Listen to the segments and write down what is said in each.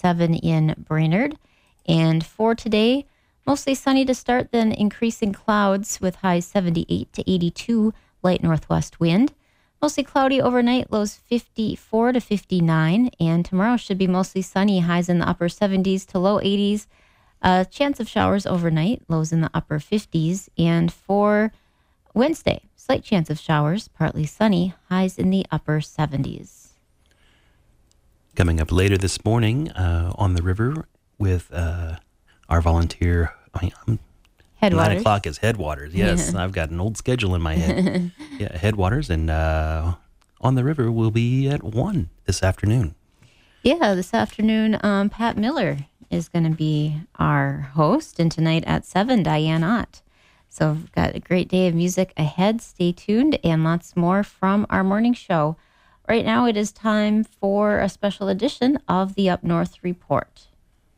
67 in Brainerd. And for today, mostly sunny to start, then increasing clouds with highs 78 to 82, light northwest wind. Mostly cloudy overnight, lows 54 to 59. And tomorrow should be mostly sunny, highs in the upper 70s to low 80s. Chance of showers overnight, lows in the upper 50s. And for Wednesday, slight chance of showers, partly sunny, highs in the upper 70s. Coming up later this morning on the river with our volunteer, Headwaters. 9 o'clock is Headwaters. Yes, I've got an old schedule in my head. Yeah, Headwaters, and on the river will be at 1 this afternoon. Yeah, this afternoon, Pat Miller is going to be our host, and tonight at 7, Diane Ott. So we've got a great day of music ahead. Stay tuned, and lots more from our morning show. Right now, it is time for a special edition of the Up North Report.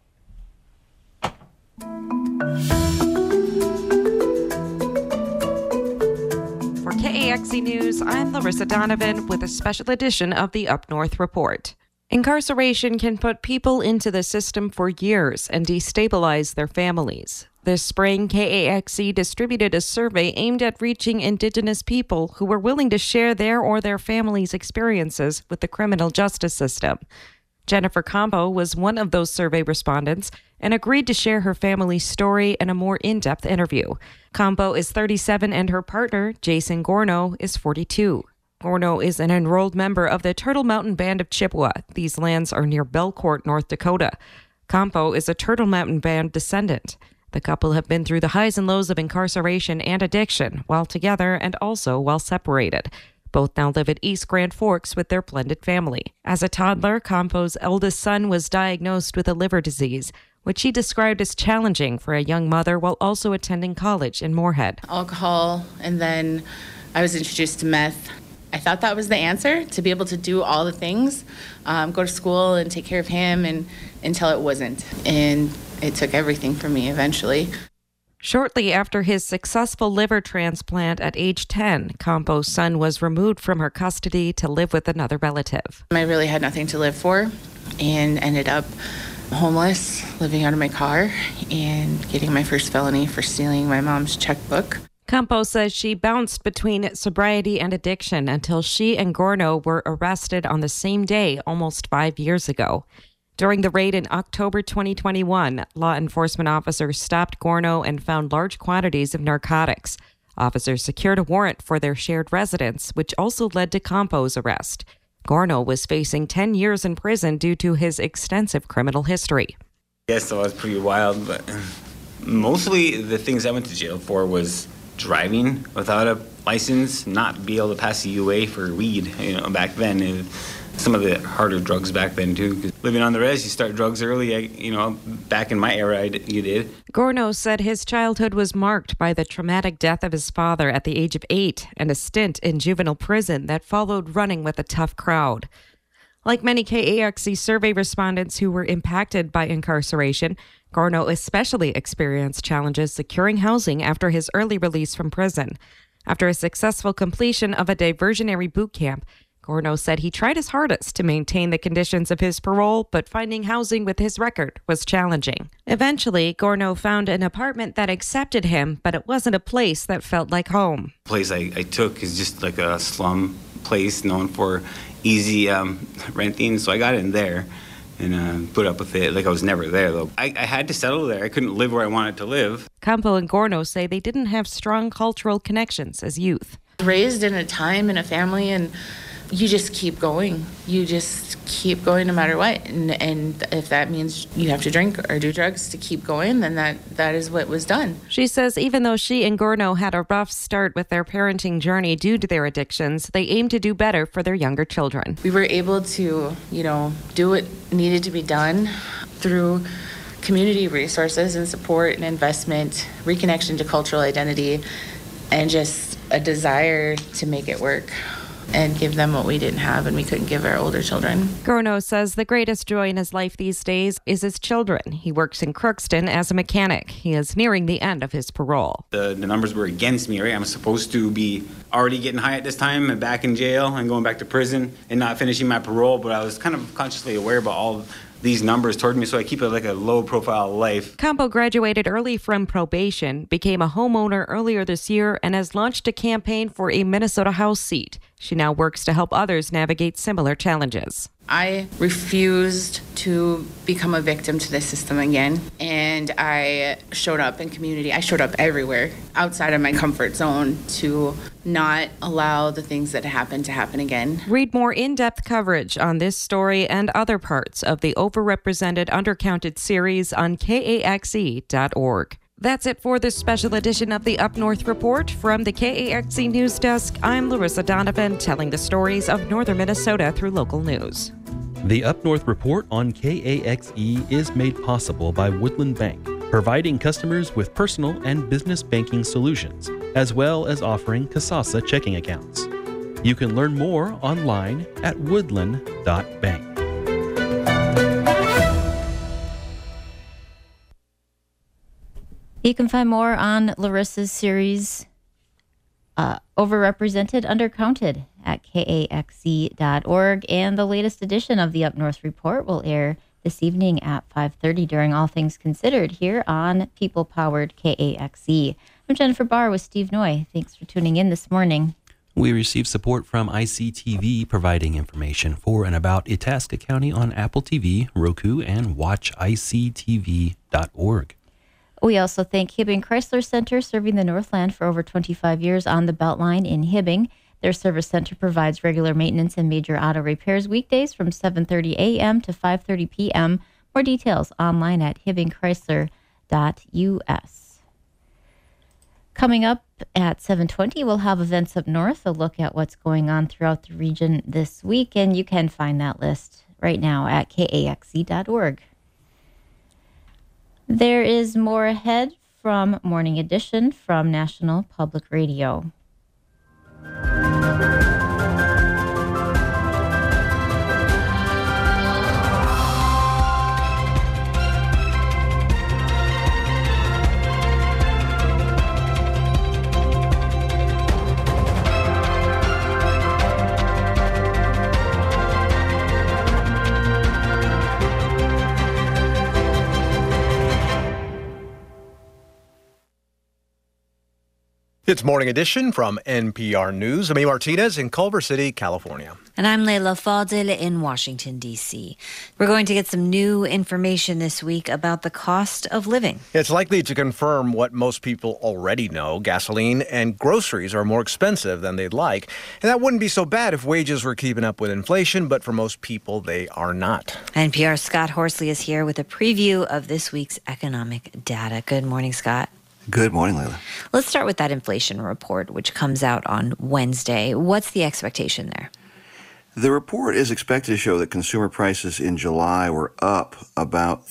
For KAXE News, I'm Larissa Donovan with a special edition of the Up North Report. Incarceration can put people into the system for years and destabilize their families. This spring, KAXE distributed a survey aimed at reaching Indigenous people who were willing to share their or their families' experiences with the criminal justice system. Jennifer Campo was one of those survey respondents and agreed to share her family's story in a more in-depth interview. Campo is 37 and her partner, Jason Gorno, is 42. Gorno is an enrolled member of the Turtle Mountain Band of Chippewa. These lands are near Belcourt, North Dakota. Campo is a Turtle Mountain Band descendant. The couple have been through the highs and lows of incarceration and addiction, while together and also while separated. Both now live at East Grand Forks with their blended family. As a toddler, Campo's eldest son was diagnosed with a liver disease, which he described as challenging for a young mother while also attending college in Moorhead. Alcohol, and then I was introduced to meth. I thought that was the answer, to be able to do all the things, go to school and take care of him, and until it wasn't. And it took everything from me eventually. Shortly after his successful liver transplant at age 10, Campo's son was removed from her custody to live with another relative. I really had nothing to live for and ended up homeless, living out of my car, and getting my first felony for stealing my mom's checkbook. Campo says she bounced between sobriety and addiction until she and Gorno were arrested on the same day almost 5 years ago. During the raid in October 2021, law enforcement officers stopped Gorno and found large quantities of narcotics. Officers secured a warrant for their shared residence, which also led to Campo's arrest. Gorno was facing 10 years in prison due to his extensive criminal history. Yes, so I was pretty wild, but mostly the things I went to jail for was driving without a license, not be able to pass a UA for weed, back then. Some of the harder drugs back then, too. 'Cause living on the res, you start drugs early. Back in my era, you did. Gorno said his childhood was marked by the traumatic death of his father at the age of 8 and a stint in juvenile prison that followed running with a tough crowd. Like many KAXE survey respondents who were impacted by incarceration, Gorno especially experienced challenges securing housing after his early release from prison. After a successful completion of a diversionary boot camp, Gorno said he tried his hardest to maintain the conditions of his parole, but finding housing with his record was challenging. Eventually, Gorno found an apartment that accepted him, but it wasn't a place that felt like home. The place I took is just like a slum place known for easy renting, so I got in there and put up with it like I was never there, though. I had to settle there. I couldn't live where I wanted to live. Campo and Gorno say they didn't have strong cultural connections as youth. Raised in a time, in a family, and you just keep going. You just keep going no matter what. And if that means you have to drink or do drugs to keep going, then that is what was done. She says even though she and Gorno had a rough start with their parenting journey due to their addictions, they aim to do better for their younger children. We were able to, do what needed to be done through community resources and support and investment, reconnection to cultural identity, and just a desire to make it work and give them what we didn't have and we couldn't give our older children. Gorno says the greatest joy in his life these days is his children. He works in Crookston as a mechanic. He is nearing the end of his parole. The numbers were against me, right? I'm supposed to be already getting high at this time and back in jail and going back to prison and not finishing my parole, but I was kind of consciously aware about all these numbers toward me, so I keep it like a low profile life. Combo graduated early from probation, became a homeowner earlier this year, and has launched a campaign for a Minnesota House seat. She now works to help others navigate similar challenges. I refused to become a victim to the system again, and I showed up in community. I showed up everywhere outside of my comfort zone to not allow the things that happened to happen again. Read more in-depth coverage on this story and other parts of the Overrepresented Undercounted series on KAXE.org. That's it for this special edition of the Up North Report. From the KAXE News Desk, I'm Larissa Donovan, telling the stories of northern Minnesota through local news. The Up North Report on KAXE is made possible by Woodland Bank, providing customers with personal and business banking solutions, as well as offering Kasasa checking accounts. You can learn more online at woodland.bank. You can find more on Larissa's series, Overrepresented, Undercounted, at KAXE.org. And the latest edition of the Up North Report will air this evening at 5:30 during All Things Considered here on People-Powered KAXE. I'm Jennifer Barr with Steve Noy. Thanks for tuning in this morning. We receive support from ICTV, providing information for and about Itasca County on Apple TV, Roku, and watchictv.org. We also thank Hibbing Chrysler Center, serving the Northland for over 25 years on the Beltline in Hibbing. Their service center provides regular maintenance and major auto repairs weekdays from 7:30 a.m. to 5:30 p.m. More details online at hibbingchrysler.us. Coming up at 7:20, we'll have Events Up North, a look at what's going on throughout the region this week, and you can find that list right now at kaxe.org. There is more ahead from Morning Edition from National Public Radio. It's Morning Edition from NPR News. I'm E. Martinez in Culver City, California. And I'm Leila Fadil in Washington, D.C. We're going to get some new information this week about the cost of living. It's likely to confirm what most people already know. Gasoline and groceries are more expensive than they'd like. And that wouldn't be so bad if wages were keeping up with inflation, but for most people, they are not. NPR's Scott Horsley is here with a preview of this week's economic data. Good morning, Scott. Good morning, Leila. Let's start with that inflation report, which comes out on Wednesday. What's the expectation there? The report is expected to show that consumer prices in July were up about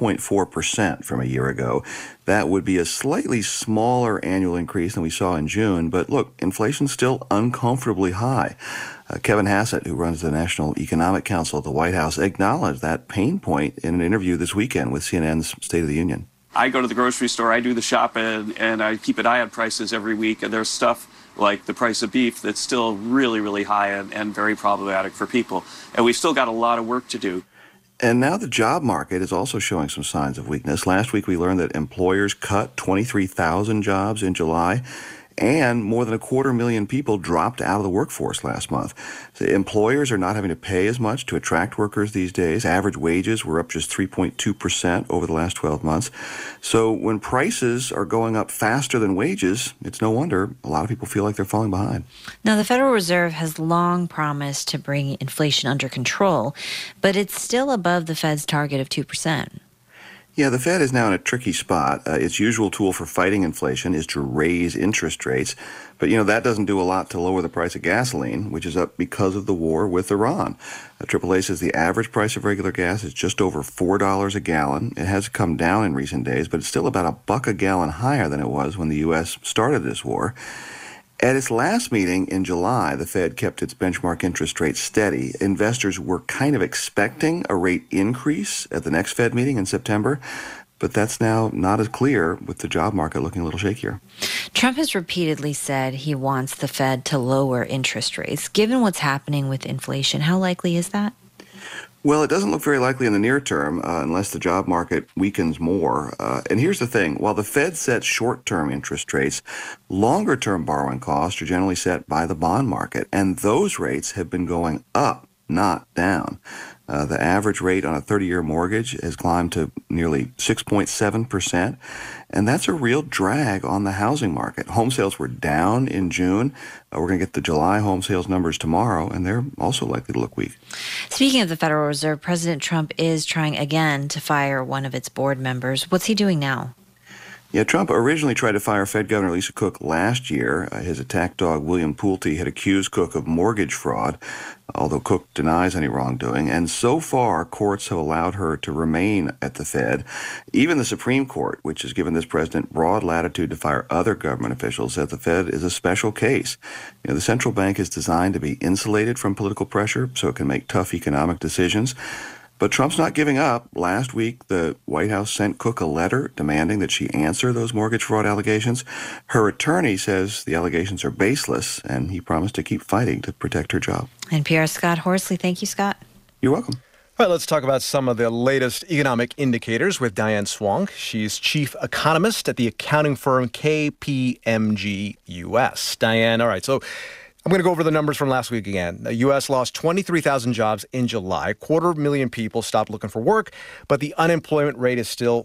3.4% from a year ago. That would be a slightly smaller annual increase than we saw in June, but look, inflation's still uncomfortably high. Kevin Hassett, who runs the National Economic Council at the White House, acknowledged that pain point in an interview this weekend with CNN's State of the Union. I go to the grocery store, I do the shopping, and I keep an eye on prices every week, and there's stuff like the price of beef that's still really, really high and very problematic for people. And we've still got a lot of work to do. And now the job market is also showing some signs of weakness. Last week we learned that employers cut 23,000 jobs in July, and more than 250,000 people dropped out of the workforce last month. So employers are not having to pay as much to attract workers these days. Average wages were up just 3.2% over the last 12 months. So when prices are going up faster than wages, it's no wonder a lot of people feel like they're falling behind. Now, the Federal Reserve has long promised to bring inflation under control, but it's still above the Fed's target of 2%. Yeah, the Fed is now in a tricky spot. Its usual tool for fighting inflation is to raise interest rates. But, that doesn't do a lot to lower the price of gasoline, which is up because of the war with Iran. AAA says the average price of regular gas is just over $4 a gallon. It has come down in recent days, but it's still about $1 a gallon higher than it was when the U.S. started this war. At its last meeting in July, the Fed kept its benchmark interest rate steady. Investors were kind of expecting a rate increase at the next Fed meeting in September, but that's now not as clear with the job market looking a little shakier. Trump has repeatedly said he wants the Fed to lower interest rates. Given what's happening with inflation, how likely is that? Well, it doesn't look very likely in the near term unless the job market weakens more. And here's the thing. While the Fed sets short-term interest rates, longer-term borrowing costs are generally set by the bond market, and those rates have been going up, not down. The average rate on a 30-year mortgage has climbed to nearly 6.7%, and that's a real drag on the housing market. Home sales were down in June. We're going to get the July home sales numbers tomorrow, and they're also likely to look weak. Speaking of the Federal Reserve, President Trump is trying again to fire one of its board members. What's he doing now? Yeah, Trump originally tried to fire Fed Governor Lisa Cook last year. His attack dog, William Pulte, had accused Cook of mortgage fraud, although Cook denies any wrongdoing. And so far, courts have allowed her to remain at the Fed. Even the Supreme Court, which has given this president broad latitude to fire other government officials, said the Fed is a special case. The central bank is designed to be insulated from political pressure so it can make tough economic decisions. But Trump's not giving up. Last week, the White House sent Cook a letter demanding that she answer those mortgage fraud allegations. Her attorney says the allegations are baseless, and he promised to keep fighting to protect her job. NPR's Scott Horsley. Thank you, Scott. You're welcome. All right, let's talk about some of the latest economic indicators with Diane Swonk. She's chief economist at the accounting firm KPMG US. Diane, all right, so I'm going to go over the numbers from last week again. The U.S. lost 23,000 jobs in July. 250,000 people stopped looking for work, but the unemployment rate is still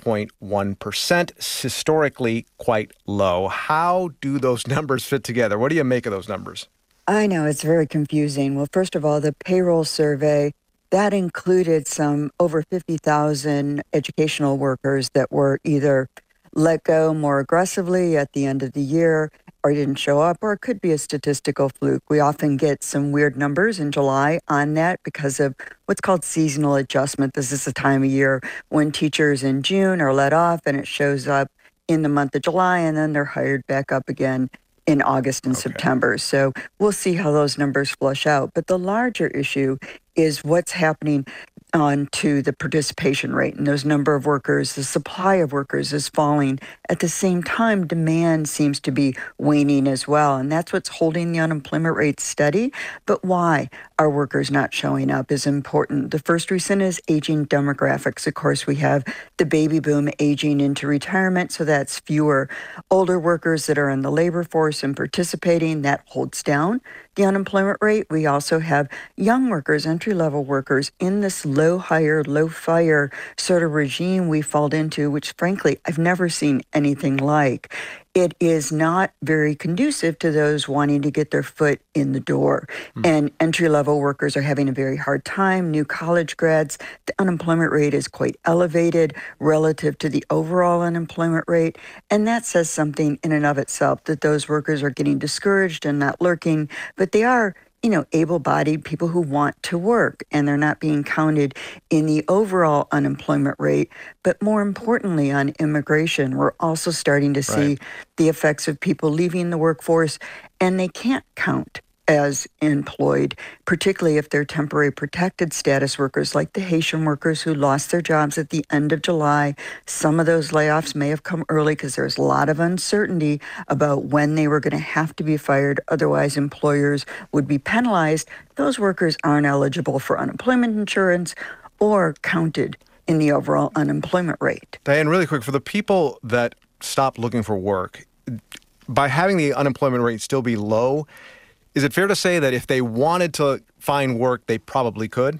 4.1%, historically quite low. How do those numbers fit together? What do you make of those numbers? I know, it's very confusing. Well, first of all, the payroll survey, that included some over 50,000 educational workers that were either let go more aggressively at the end of the year or didn't show up, or it could be a statistical fluke. We often get some weird numbers in July on that because of what's called seasonal adjustment. This is the time of year when teachers in June are let off and it shows up in the month of July, and then they're hired back up again in August and September. So we'll see how those numbers flush out. But the larger issue is what's happening on to the participation rate, and those number of workers, the supply of workers is falling. At the same time, demand seems to be waning as well, and that's what's holding the unemployment rate steady. But why are workers not showing up is important. The first reason is aging demographics. Of course, we have the baby boom aging into retirement, so that's fewer older workers that are in the labor force and participating. That holds down the unemployment rate. We also have young workers, entry-level workers, in this low hire, low fire sort of regime we fall into, which frankly, I've never seen anything like. It is not very conducive to those wanting to get their foot in the door. And entry-level workers are having a very hard time. New college grads, the unemployment rate is quite elevated relative to the overall unemployment rate. And that says something in and of itself, that those workers are getting discouraged and not lurking, but they are able-bodied people who want to work, and they're not being counted in the overall unemployment rate. But more importantly, on immigration, we're also starting to see the effects of people leaving the workforce, and they can't count as employed, particularly if they're temporary protected status workers like the Haitian workers who lost their jobs at the end of July. Some of those layoffs may have come early because there's a lot of uncertainty about when they were going to have to be fired. Otherwise, employers would be penalized. Those workers aren't eligible for unemployment insurance or counted in the overall unemployment rate. Diane, really quick, for the people that stop looking for work, by having the unemployment rate still be low, is it fair to say that if they wanted to find work, they probably could?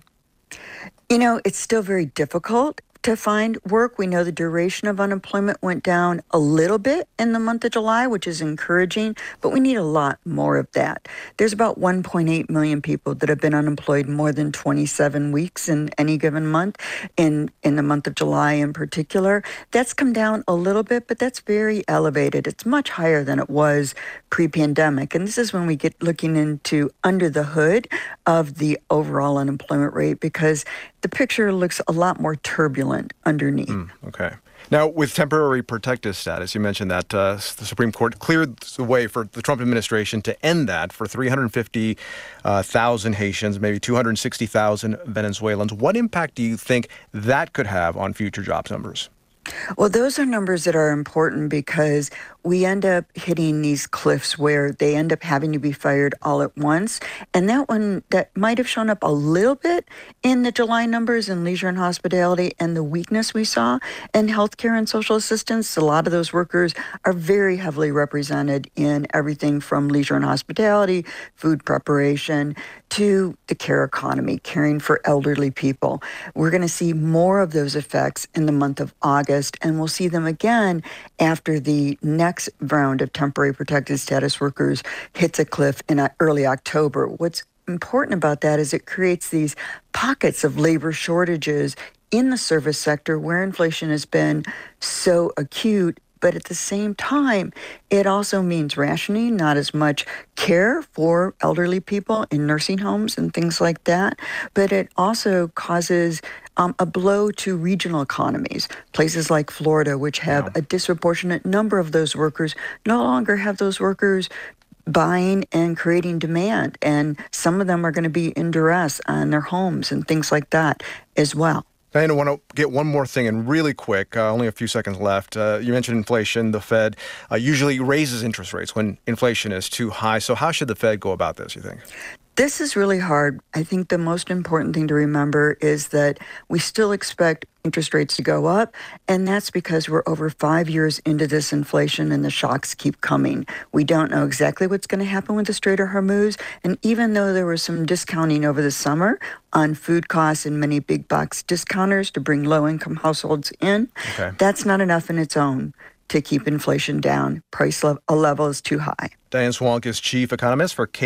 It's still very difficult to find work. We know the duration of unemployment went down a little bit in the month of July, which is encouraging, but we need a lot more of that. There's about 1.8 million people that have been unemployed more than 27 weeks in any given month, in the month of July in particular. That's come down a little bit, but that's very elevated. It's much higher than it was pre-pandemic. And this is when we get looking into under the hood of the overall unemployment rate, because the picture looks a lot more turbulent underneath. Okay. Now, with temporary protected status, you mentioned that the Supreme Court cleared the way for the Trump administration to end that for 350,000 Haitians, maybe 260,000 Venezuelans. What impact do you think that could have on future jobs numbers? Well, those are numbers that are important because we end up hitting these cliffs where they end up having to be fired all at once. And that one that might have shown up a little bit in the July numbers in leisure and hospitality, and the weakness we saw in healthcare and social assistance. A lot of those workers are very heavily represented in everything from leisure and hospitality, food preparation, to the care economy, caring for elderly people. We're going to see more of those effects in the month of August, and we'll see them again after the next round of temporary protected status workers hits a cliff in early October. What's important about that is it creates these pockets of labor shortages in the service sector where inflation has been so acute. But at the same time, it also means rationing, not as much care for elderly people in nursing homes and things like that. But it also causes a blow to regional economies. Places like Florida, which have a disproportionate number of those workers, no longer have those workers buying and creating demand. And some of them are going to be in duress on their homes and things like that as well. Diana, I want to get one more thing in really quick, only a few seconds left. You mentioned inflation. The Fed usually raises interest rates when inflation is too high. So how should the Fed go about this, you think? This is really hard. I think the most important thing to remember is that we still expect interest rates to go up, and that's because we're over 5 years into this inflation and the shocks keep coming. We don't know exactly what's going to happen with the Strait of Hormuz, and even though there was some discounting over the summer on food costs and many big box discounters to bring low-income households in, that's not enough in its own to keep inflation down. Price level is too high. Diane Swonk is chief economist for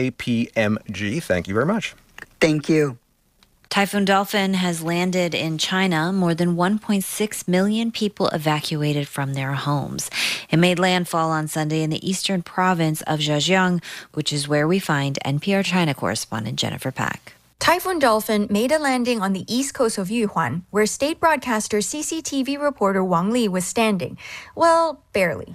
KPMG. Thank you very much. Thank you. Typhoon Dolphin has landed in China. More than 1.6 million people evacuated from their homes. It made landfall on Sunday in the eastern province of Zhejiang, which is where we find NPR China correspondent Jennifer Pack. Typhoon Dolphin made a landing on the east coast of Yuhuan, where state broadcaster CCTV reporter Wang Li was standing. Well, barely.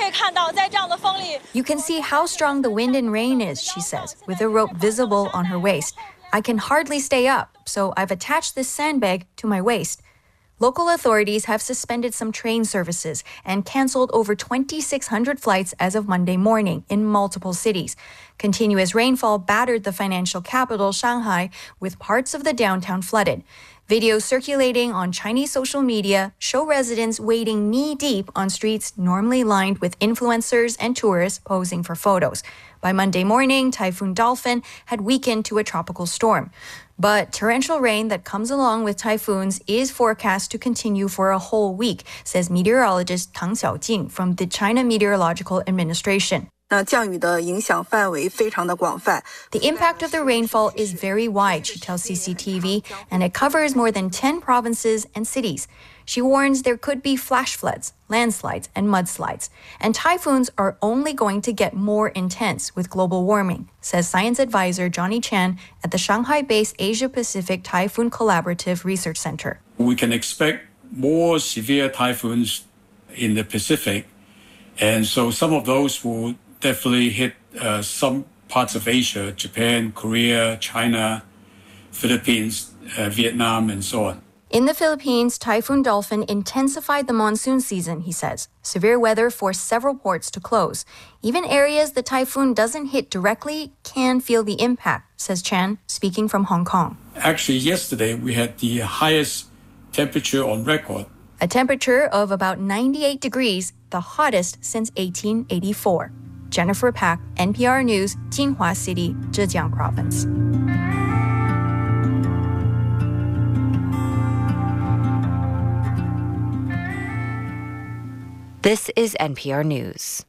You can see how strong the wind and rain is, she says, with a rope visible on her waist. I can hardly stay up, so I've attached this sandbag to my waist. Local authorities have suspended some train services and canceled over 2,600 flights as of Monday morning in multiple cities. Continuous rainfall battered the financial capital, Shanghai, with parts of the downtown flooded. Videos circulating on Chinese social media show residents wading knee-deep on streets normally lined with influencers and tourists posing for photos. By Monday morning, Typhoon Dolphin had weakened to a tropical storm. But torrential rain that comes along with typhoons is forecast to continue for a whole week, says meteorologist Tang Xiaojing from the China Meteorological Administration. The impact of the rainfall is very wide, she tells CCTV, and it covers more than 10 provinces and cities. She warns there could be flash floods, landslides, and mudslides. And typhoons are only going to get more intense with global warming, says science advisor Johnny Chan at the Shanghai-based Asia-Pacific Typhoon Collaborative Research Center. We can expect more severe typhoons in the Pacific, and so some of those will definitely hit some parts of Asia, Japan, Korea, China, Philippines, Vietnam, and so on. In the Philippines, Typhoon Dolphin intensified the monsoon season, he says. Severe weather forced several ports to close. Even areas the typhoon doesn't hit directly can feel the impact, says Chan, speaking from Hong Kong. Actually, yesterday we had the highest temperature on record. A temperature of about 98 degrees, the hottest since 1884. Jennifer Pack, NPR News, Jinhua City, Zhejiang Province. This is NPR News.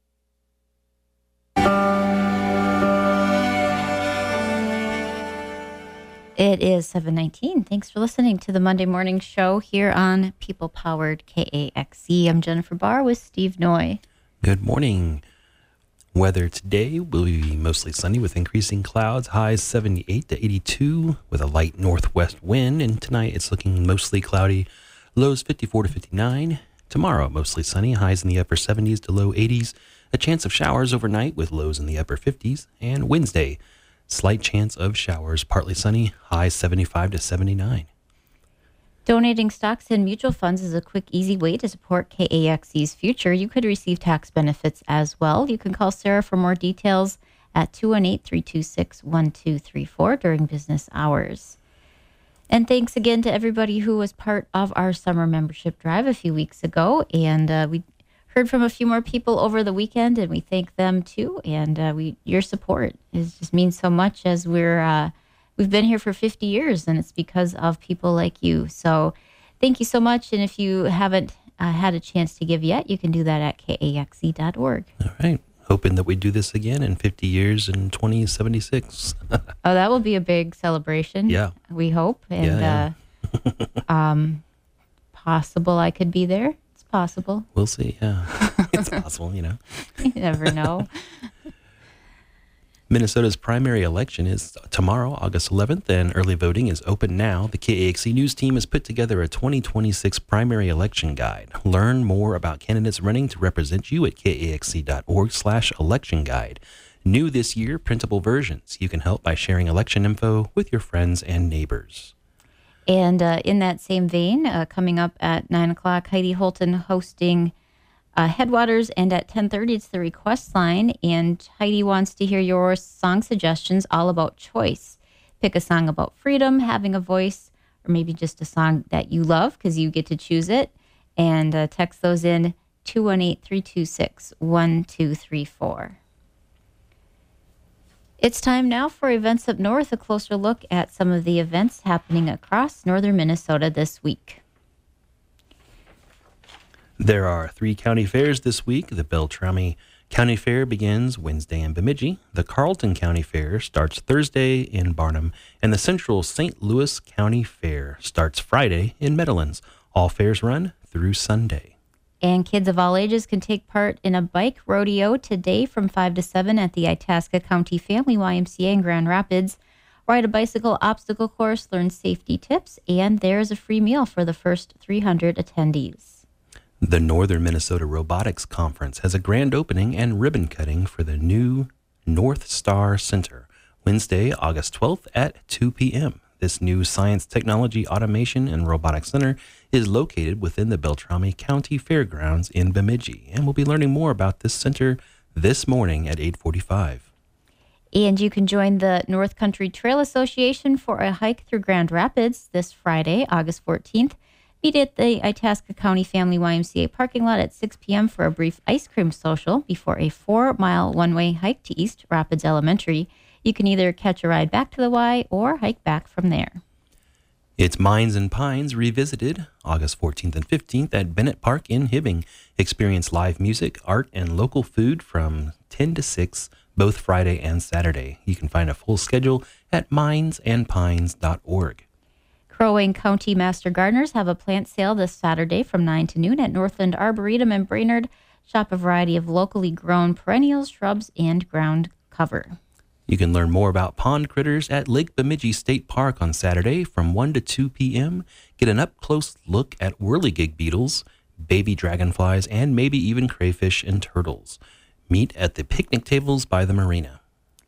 It is 7:19. Thanks for listening to the Monday Morning Show here on People-Powered KAXE. I'm Jennifer Barr with Steve Noy. Good morning. Weather today will be mostly sunny with increasing clouds, highs 78 to 82 with a light northwest wind. And tonight it's looking mostly cloudy, lows 54 to 59. Tomorrow, mostly sunny, highs in the upper 70s to low 80s. A chance of showers overnight with lows in the upper 50s. And Wednesday, slight chance of showers, partly sunny, highs 75 to 79. Donating stocks in mutual funds is a quick, easy way to support KAXE's future. You could receive tax benefits as well. You can call Sarah for more details at 218-326-1234 during business hours. And thanks again to everybody who was part of our summer membership drive a few weeks ago. And we heard from a few more people over the weekend, and we thank them too. And your support just means so much, as we've been here for 50 years, and it's because of people like you. So thank you so much. And if you haven't had a chance to give yet, you can do that at kaxe.org. All right. Hoping that we do this again in 50 years in 2076. Oh, that will be a big celebration. Yeah. We hope. And possible I could be there. It's possible. We'll see. Yeah. It's possible, You never know. Minnesota's primary election is tomorrow, August 11th, and early voting is open now. The KAXE News team has put together a 2026 primary election guide. Learn more about candidates running to represent you at kaxe.org/election guide. New this year, printable versions. You can help by sharing election info with your friends and neighbors. And in that same vein, coming up at 9 o'clock, Heidi Holton hosting Headwaters, and at 10:30 it's the request line, and Heidi wants to hear your song suggestions all about choice. Pick a song about freedom, having a voice, or maybe just a song that you love because you get to choose it, and text those in 218-326-1234. It's time now for Events Up North, a closer look at some of the events happening across northern Minnesota this week. There are 3 county fairs this week. The Beltrami County Fair begins Wednesday in Bemidji. The Carlton County Fair starts Thursday in Barnum. And the Central St. Louis County Fair starts Friday in Meadowlands. All fairs run through Sunday. And kids of all ages can take part in a bike rodeo today from 5 to 7 at the Itasca County Family YMCA in Grand Rapids. Ride a bicycle obstacle course, learn safety tips, and there is a free meal for the first 300 attendees. The Northern Minnesota Robotics Conference has a grand opening and ribbon cutting for the new North Star Center, Wednesday, August 12th at 2 p.m. This new Science, Technology, Automation, and Robotics Center is located within the Beltrami County Fairgrounds in Bemidji, and we'll be learning more about this center this morning at 8:45. And you can join the North Country Trail Association for a hike through Grand Rapids this Friday, August 14th. Meet at the Itasca County Family YMCA parking lot at 6 p.m. for a brief ice cream social before a 4-mile one-way hike to East Rapids Elementary. You can either catch a ride back to the Y or hike back from there. It's Mines and Pines Revisited, August 14th and 15th at Bennett Park in Hibbing. Experience live music, art, and local food from 10 to 6, both Friday and Saturday. You can find a full schedule at minesandpines.org. Crow Wing County Master Gardeners have a plant sale this Saturday from 9 to noon at Northland Arboretum in Brainerd. Shop a variety of locally grown perennials, shrubs, and ground cover. You can learn more about pond critters at Lake Bemidji State Park on Saturday from 1 to 2 p.m. Get an up-close look at whirligig beetles, baby dragonflies, and maybe even crayfish and turtles. Meet at the picnic tables by the marina.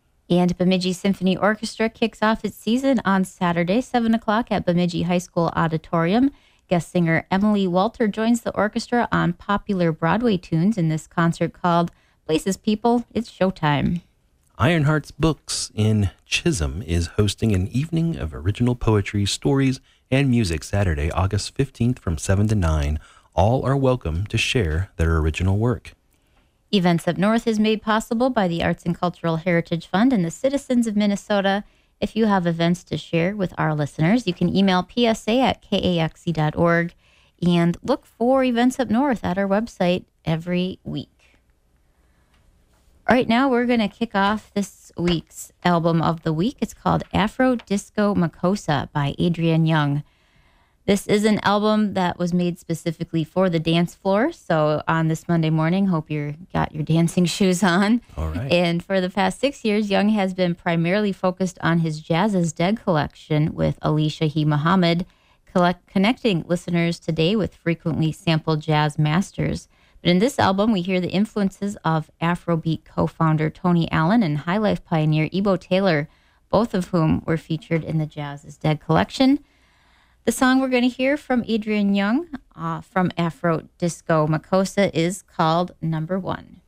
And Bemidji Symphony Orchestra kicks off its season on Saturday, 7 o'clock at Bemidji High School Auditorium. Guest singer Emily Walter joins the orchestra on popular Broadway tunes in this concert called Places People, It's Showtime. Ironheart's Books in Chisholm is hosting an evening of original poetry, stories, and music Saturday, August 15th from 7 to 9. All are welcome to share their original work. Events Up North is made possible by the Arts and Cultural Heritage Fund and the citizens of Minnesota. If you have events to share with our listeners, you can email psa@kaxe.org and look for Events Up North at our website every week. All right, now we're going to kick off this week's album of the week. It's called Afro Disco Makossa by Adrian Young. This is an album that was made specifically for the dance floor. So on this Monday morning, hope you got your dancing shoes on. All right. And for the past 6 years, Young has been primarily focused on his Jazz is Dead collection with Ali Shahi Muhammad, connecting listeners today with frequently sampled jazz masters. But in this album, we hear the influences of Afrobeat co-founder Tony Allen and highlife pioneer Ebo Taylor, both of whom were featured in the Jazz is Dead collection. The song we're going to hear from Adrian Young from Afro Disco Makossa is called Number One.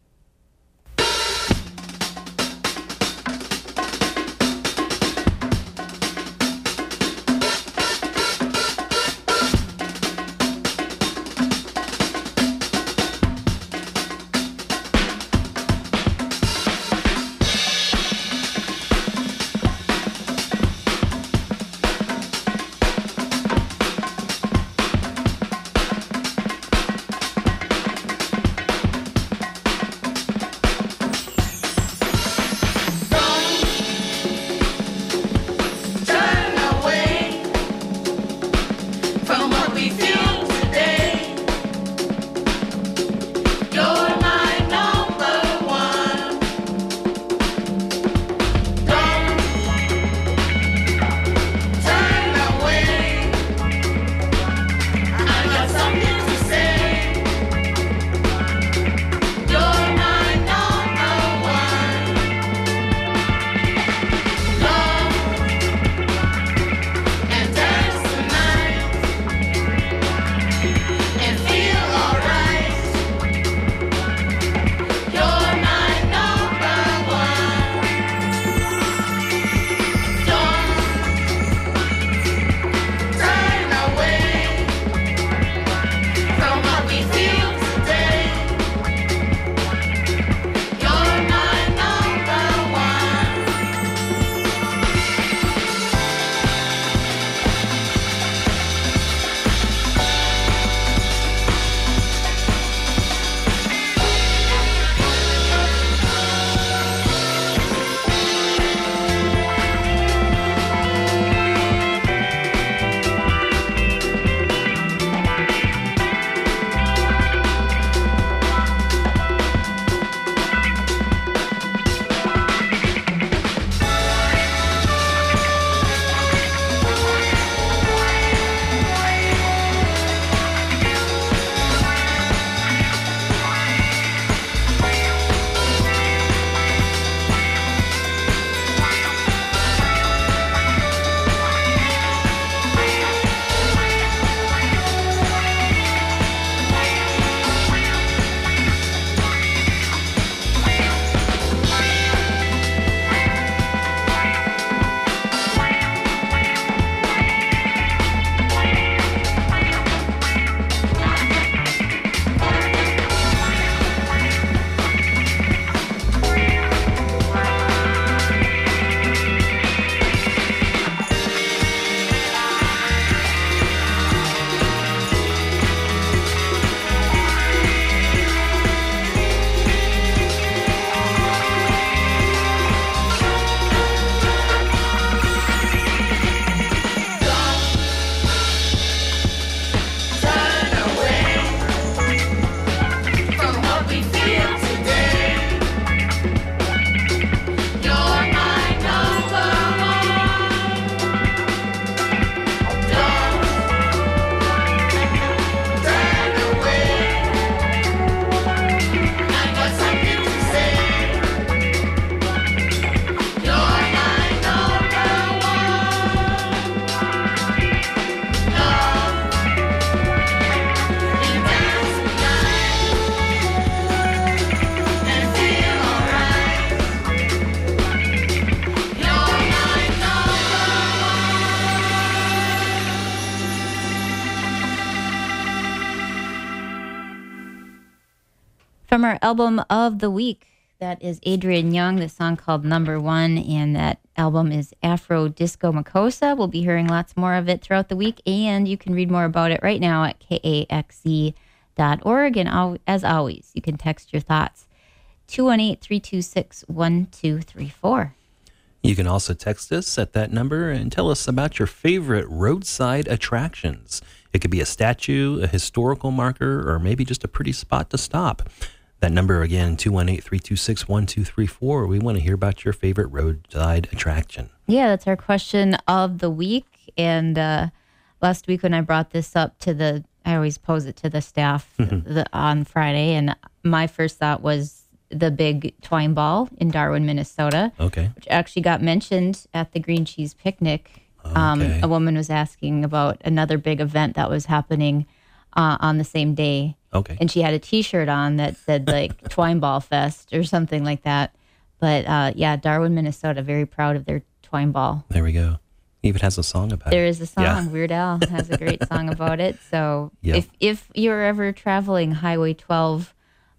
From our album of the week, that is Adrian Young, the song called Number One, and that album is Afro Disco Makossa. We'll be hearing lots more of it throughout the week, and you can read more about it right now at kaxe.org. And as always, you can text your thoughts 218-326-1234. You can also text us at that number and tell us about your favorite roadside attractions. It could be a statue, a historical marker, or maybe just a pretty spot to stop. That number again, 218-326-1234. We want to hear about your favorite roadside attraction. Yeah, that's our question of the week. And last week when I brought this up I always pose it to the staff on Friday. And my first thought was the big twine ball in Darwin, Minnesota. Okay. Which actually got mentioned at the Green Cheese Picnic A woman was asking about another big event that was happening on the same day. Okay. And she had a T-shirt on that said like Twine Ball Fest or something like that. But Darwin, Minnesota, very proud of their Twine Ball. There we go. Even has a song about it. There is a song. Yeah. Weird Al has a great song about it. So Yep. if you're ever traveling Highway 12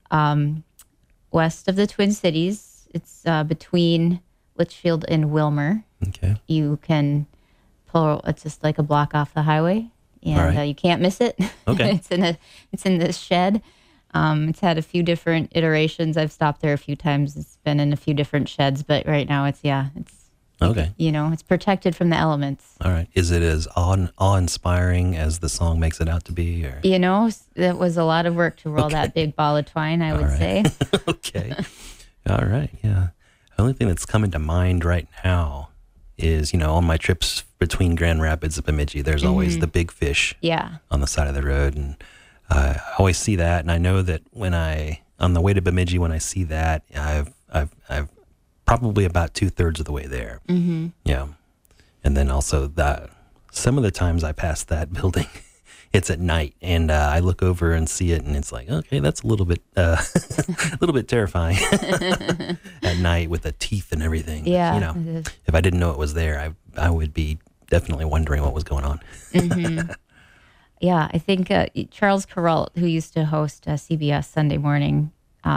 west of the Twin Cities, it's between Litchfield and Wilmer. Okay. You can pull. It's just like a block off the highway, and All right. you can't miss it. Okay. It's in this shed. It's had a few different iterations. I've stopped there a few times. It's been in a few different sheds, but right now it's okay. It's protected from the elements. All right. Is it as awe-inspiring as the song makes it out to be? Or? That was a lot of work to roll that big ball of twine, I would say. Okay. All right. Yeah. The only thing that's coming to mind right now is, on my trips between Grand Rapids and Bemidji, there's always the big fish on the side of the road. And I always see that. And I know that on the way to Bemidji, when I see that, I've probably about 2/3 of the way there. Mm-hmm. Yeah. And then also some of the times I pass that building, it's at night, and I look over and see it, and it's like, okay, that's a little bit terrifying at night with the teeth and everything. Yeah. But, if I didn't know it was there, I would be definitely wondering what was going on. Mm-hmm. Yeah, I think Charles Carrault, who used to host CBS Sunday Morning,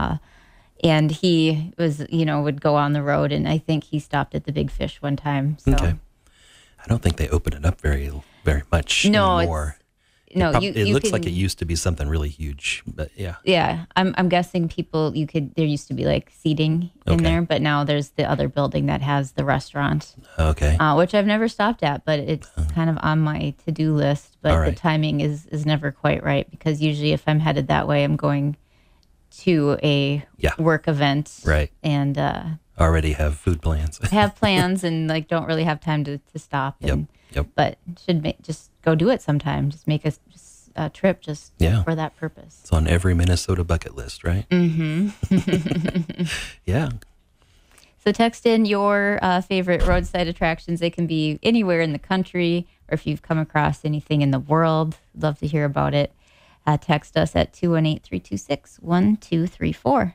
and he was, would go on the road, and I think he stopped at the Big Fish one time. So. Okay. I don't think they open it up very much anymore. It looks like it used to be something really huge, but yeah. Yeah, I'm guessing there used to be like seating in there, but now there's the other building that has the restaurant. Okay. Which I've never stopped at, but it's kind of on my to-do list, but the timing is never quite right, because usually if I'm headed that way, I'm going to a work event. Right. And already have food plans. have plans and like don't really have time to stop. And, Yep. But should just go do it sometime. Just make a trip just for that purpose. It's on every Minnesota bucket list, right? Mm-hmm. Yeah. So text in your favorite roadside attractions. They can be anywhere in the country, or if you've come across anything in the world, I'd love to hear about it. Text us at 218-326-1234.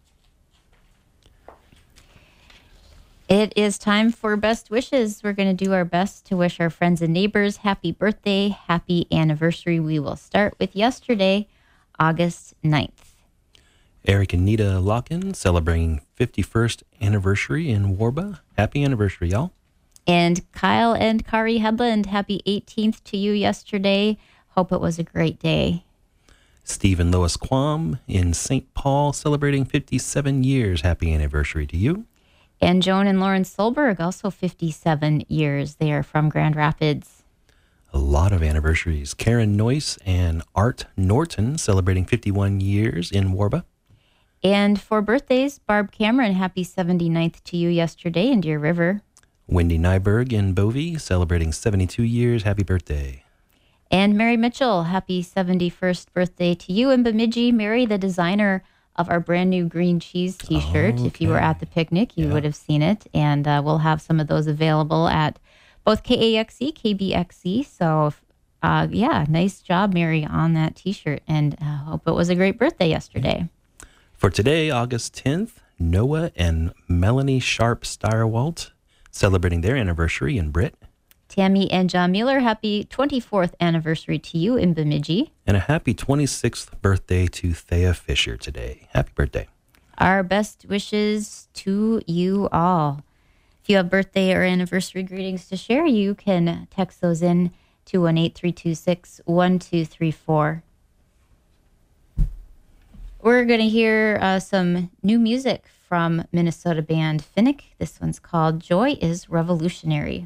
It is time for best wishes. We're going to do our best to wish our friends and neighbors happy birthday, happy anniversary. We will start with yesterday, August 9th. Eric and Nita Locken celebrating 51st anniversary in Warba. Happy anniversary, y'all. And Kyle and Kari Headland, happy 18th to you yesterday. Hope it was a great day. Steve and Lois Quam in St. Paul celebrating 57 years. Happy anniversary to you. And Joan and Lauren Solberg, also 57 years. They are from Grand Rapids. A lot of anniversaries. Karen Noyce and Art Norton celebrating 51 years in Warba. And for birthdays, Barb Cameron, happy 79th to you yesterday in Deer River. Wendy Nyberg in Bovey celebrating 72 years. Happy birthday. And Mary Mitchell, happy 71st birthday to you in Bemidji. Mary, the designer of our brand new green cheese T-shirt. If you were at the picnic, you would have seen it. And we'll have some of those available at both KAXE, KBXE. So, nice job, Mary, on that T-shirt. And hope it was a great birthday yesterday. For today, August 10th, Noah and Melanie Sharp Steyerwalt celebrating their anniversary in Britt. Tammy and John Mueller, happy 24th anniversary to you in Bemidji. And a happy 26th birthday to Thea Fisher today. Happy birthday. Our best wishes to you all. If you have birthday or anniversary greetings to share, you can text those in to 1-833-61234. We're going to hear some new music from Minnesota band Finnick. This one's called Joy is Revolutionary.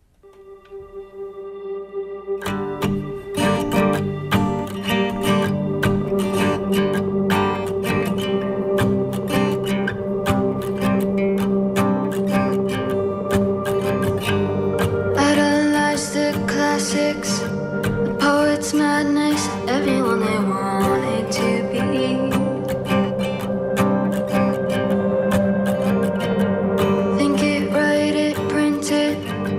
Everyone they wanted to be. Think it, write it, print it.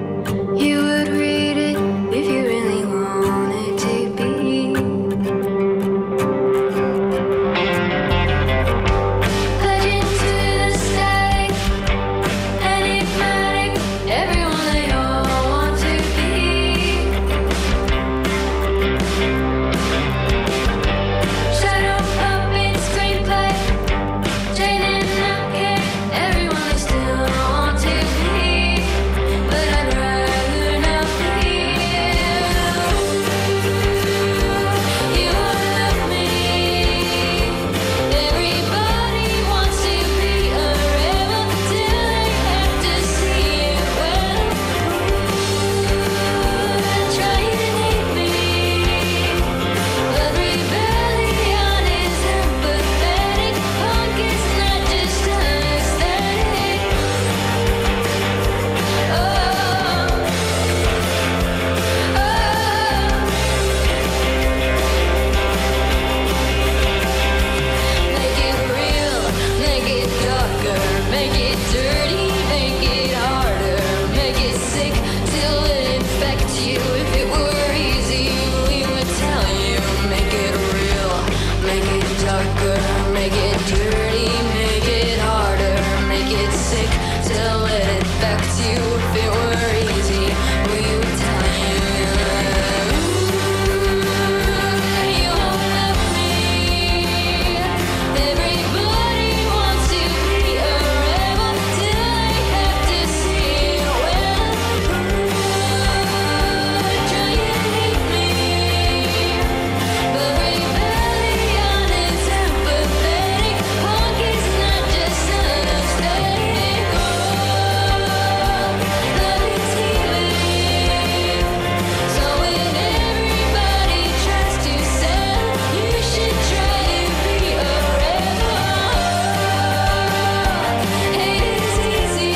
darker, make it dirty, make it harder, make it sick, till it affects you. If it were easy, will you tell me? You won't love me. Everybody wants to be a rebel till they have to see it. Well, try and hate me, but rebellion is apathetic. Punk is not just anesthetic. Love is healing. So when everybody tries to sell, you should try to be a rebel. Hate is easy.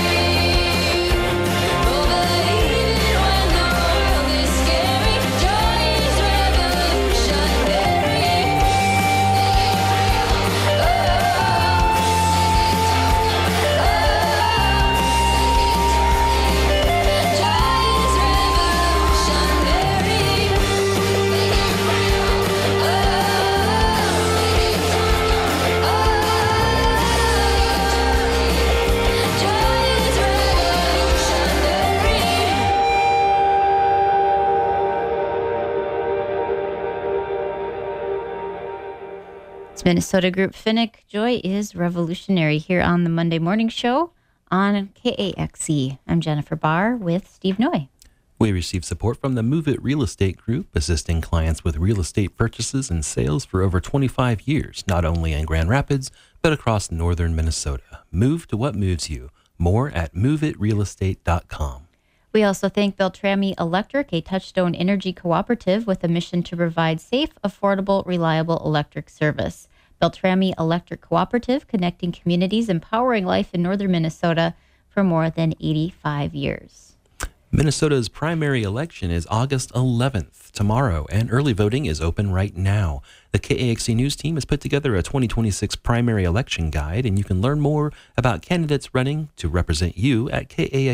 Oh, but even when the world is scary, joy is revolutionary. It's Minnesota group Finnick. Joy is revolutionary here on the Monday Morning Show on KAXE. I'm Jennifer Barr with Steve Noy. We receive support from the Move It Real Estate Group, assisting clients with real estate purchases and sales for over 25 years, not only in Grand Rapids, but across northern Minnesota. Move to what moves you. More at moveitrealestate.com. We also thank Beltrami Electric, a Touchstone Energy cooperative with a mission to provide safe, affordable, reliable electric service. Beltrami Electric Cooperative, connecting communities, empowering life in northern Minnesota for more than 85 years. Minnesota's primary election is August 11th, tomorrow, and early voting is open right now. The KAXE News team has put together a 2026 primary election guide, and you can learn more about candidates running to represent you at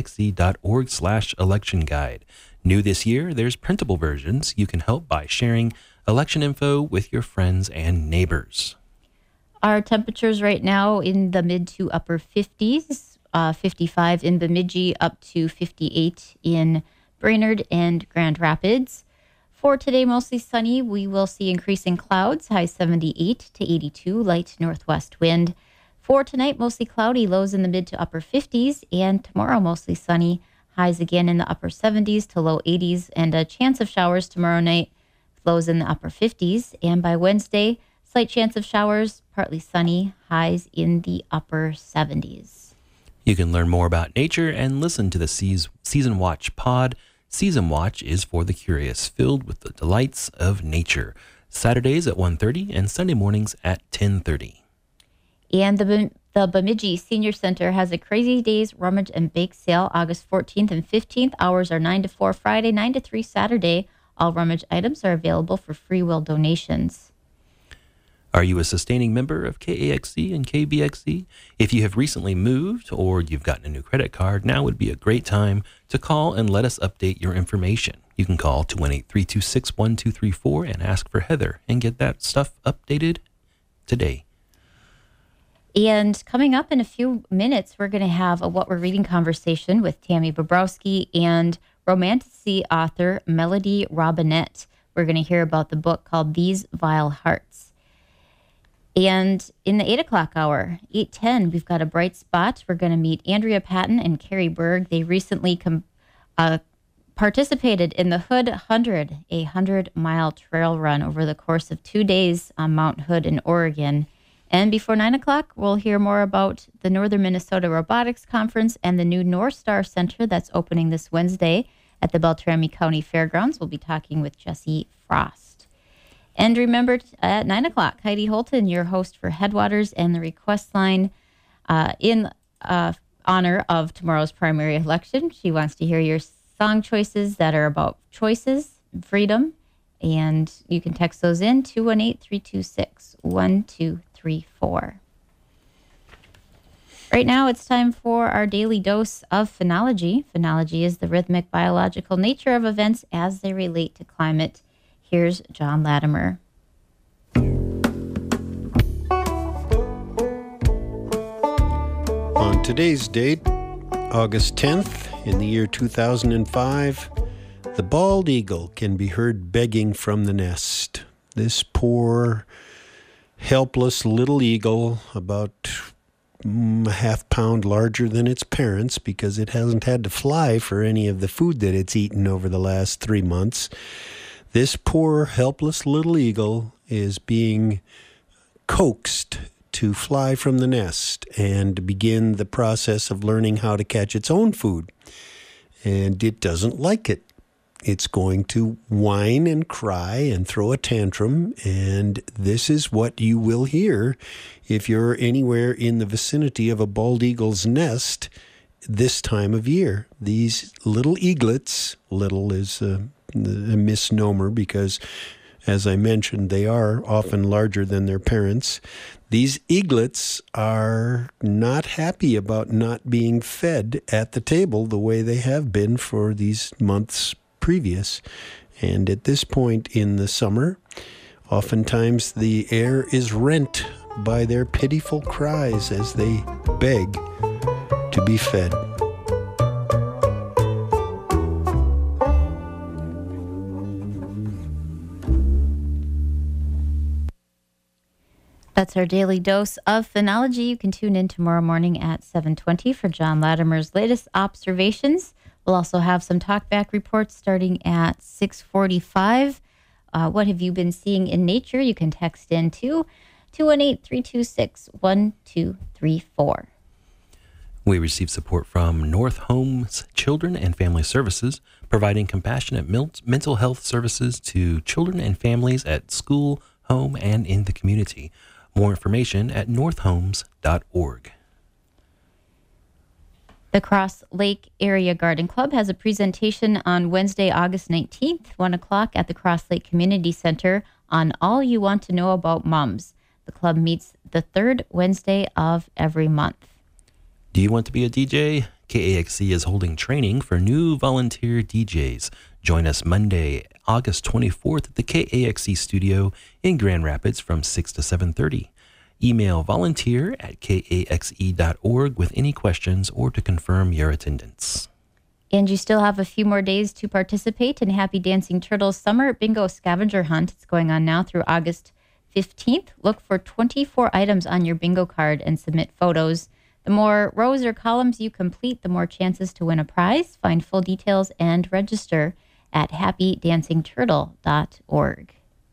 kaxe.org/election guide. New this year, there's printable versions. You can help by sharing election info with your friends and neighbors. Our temperatures right now in the mid to upper 50s, 55 in Bemidji, up to 58 in Brainerd and Grand Rapids. For today, mostly sunny. We will see increasing clouds, high 78 to 82, light northwest wind. For tonight, mostly cloudy, lows in the mid to upper 50s, and tomorrow, mostly sunny, highs again in the upper 70s to low 80s, and a chance of showers tomorrow night, lows in the upper 50s. And by Wednesday, slight chance of showers, partly sunny, highs in the upper 70s. You can learn more about nature and listen to the Season Watch pod. Season Watch is for the curious, filled with the delights of nature. Saturdays at 1:30 and Sunday mornings at 10:30. And the Bemidji Senior Center has a Crazy Days Rummage and Bake Sale August 14th and 15th. Hours are 9 to 4 Friday, 9 to 3 Saturday. All rummage items are available for free will donations. Are you a sustaining member of KAXE and KBXE? If you have recently moved or you've gotten a new credit card, now would be a great time to call and let us update your information. You can call 218-326-1234 and ask for Heather and get that stuff updated today. And coming up in a few minutes, we're going to have a What We're Reading conversation with Tammy Bobrowski and romanticy author Melody Robinette. We're going to hear about the book called These Vile Hearts. And in the 8 o'clock hour, 8:10, we've got a bright spot. We're going to meet Andrea Patton and Carrie Berg. They recently participated in the Hood 100, a 100-mile trail run over the course of 2 days on Mount Hood in Oregon. And before 9 o'clock, we'll hear more about the Northern Minnesota Robotics Conference and the new North Star Center that's opening this Wednesday at the Beltrami County Fairgrounds. We'll be talking with Jesse Frost. And remember, at 9 o'clock, Heidi Holton, your host for Headwaters and the Request Line, in honor of tomorrow's primary election. She wants to hear your song choices that are about choices, freedom, and you can text those in, 218-326-1234. Right now, it's time for our daily dose of phenology. Phenology is the rhythmic biological nature of events as they relate to climate. Here's John Latimer. today's date, August 10th, in the year 2005, the bald eagle can be heard begging from the nest. This poor, helpless little eagle, about a half pound larger than its parents because it hasn't had to fly for any of the food that it's eaten over the last 3 months. This poor, helpless little eagle is being coaxed to fly from the nest and begin the process of learning how to catch its own food. And it doesn't like it. It's going to whine and cry and throw a tantrum, and this is what you will hear if you're anywhere in the vicinity of a bald eagle's nest this time of year. These little eaglets, little is a misnomer because, as I mentioned, they are often larger than their parents. These eaglets are not happy about not being fed at the table the way they have been for these months previous. And at this point in the summer, oftentimes the air is rent by their pitiful cries as they beg to be fed. That's our daily dose of phenology. You can tune in tomorrow morning at 7:20 for John Latimer's latest observations. We'll also have some talkback reports starting at 6:45. What have you been seeing in nature? You can text in to 218-326-1234. We receive support from North Homes Children and Family Services, providing compassionate mental health services to children and families at school, home, and in the community. More information at northhomes.org. The Cross Lake Area Garden Club has a presentation on Wednesday, August 19th, 1 o'clock at the Cross Lake Community Center on all you want to know about mums. The club meets the third Wednesday of every month. Do you want to be a DJ? KAXE is holding training for new volunteer DJs. Join us Monday, August 24th at the KAXE studio in Grand Rapids from 6 to 7:30. Email volunteer@kaxe.org with any questions or to confirm your attendance. And you still have a few more days to participate in Happy Dancing Turtles Summer Bingo Scavenger Hunt. It's going on now through August 15th. Look for 24 items on your bingo card and submit photos. The more rows or columns you complete, the more chances to win a prize. Find full details and register at happydancingturtle.org.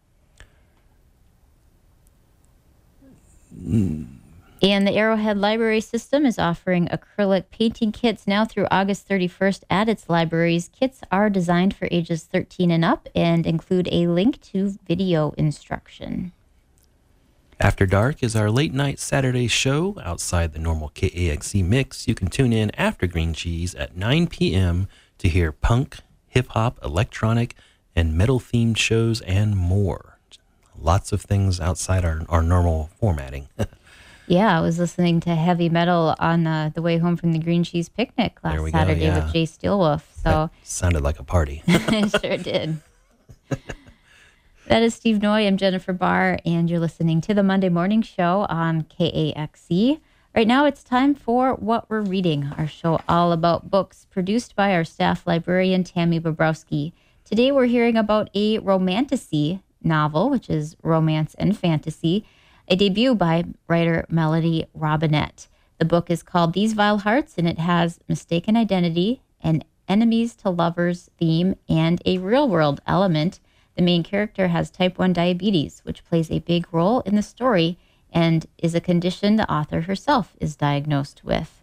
And the Arrowhead Library System is offering acrylic painting kits now through August 31st at its libraries. Kits are designed for ages 13 and up and include a link to video instruction. After Dark is our late night Saturday show outside the normal KAXE mix. You can tune in after Green Cheese at 9 p.m. to hear punk, hip-hop, electronic, and metal-themed shows and more. Lots of things outside our normal formatting. Yeah, I was listening to heavy metal on the way home from the Green Cheese Picnic last Saturday with Jay Steelwolf. So that sounded like a party. It sure did. That is Steve Noy. I'm Jennifer Barr, and you're listening to the Monday Morning Show on KAXE. Right now, it's time for What We're Reading, our show all about books, produced by our staff librarian, Tammy Bobrowski. Today, we're hearing about a romantasy novel, which is romance and fantasy, a debut by writer Melody Robinette. The book is called These Vile Hearts, and it has mistaken identity, an enemies to lovers theme, and a real-world element. The main character has type 1 diabetes, which plays a big role in the story and is a condition the author herself is diagnosed with.